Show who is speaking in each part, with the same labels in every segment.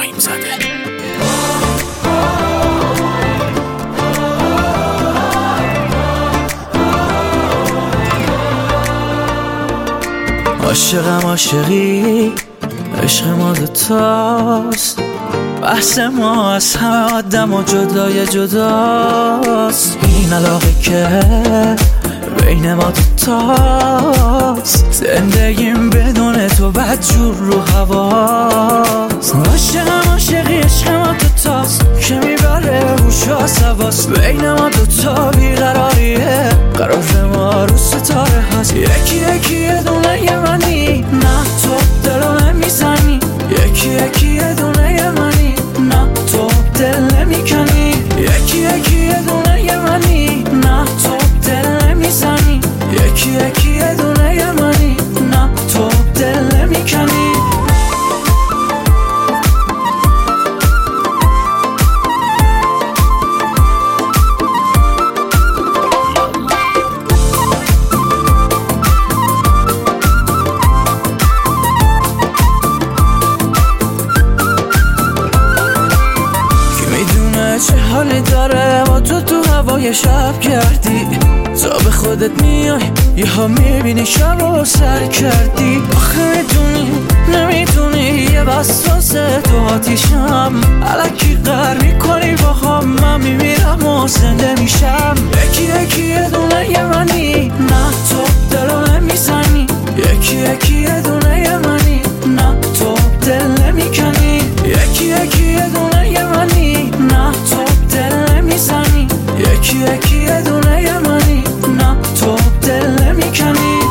Speaker 1: ابراهیم زاده.
Speaker 2: عاشقم عاشقی، عشق ما دوتاست، بحث ما از همه آدم و جدای جداست. این علاقه که بین ما دوتاست، زندگیم بدون تو بدجور رو هواست. عاشقم عاشقی، عشق ما دوتاست که میبره هوش و حواس. بین ما دوتا بیقراریه، قرار ما رو ستاره هست. یکی یکی یه دونه یه منی، نه تو دلو نمیزنی. یکی یکی یه دونه یه منی، نه تو دل نمیکنی. یکی یکی یه دونه یه منی، نه تو دل نمیزنی. یکی یکی یه دونه یه منی، نه تو دل نمیکنی. چه حالی داره با تو هوای شب کردی. تا به خودت میای یه ها میبینی شب رو سر کردی. آخه میدونی نمیدونی یه وسوسه تو آتیشم. الکی قهر میکنی با هم، من میمیرم و زنده میشم. یکی یکی یه دونه یه منی، نه تو دلو نمیزنی. یکی یکی یه دونه یه منی، نه تو دل نمیکنی. یکی یکی یه دونه یه منی، نه تو دل نمیزنی. یکی یکی یه دونه یه منی، نه تو دل نمیکنی.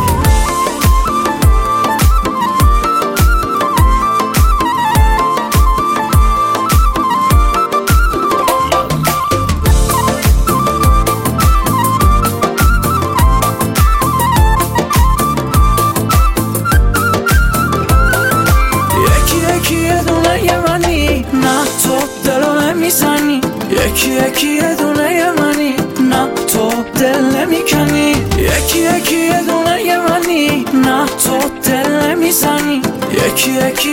Speaker 2: یکی یکی یه دونه یه منی، نه تو دل نمیکنی. یکی یکی یه دونه یه منی، نه تو دل نمیزنی. یکی یکی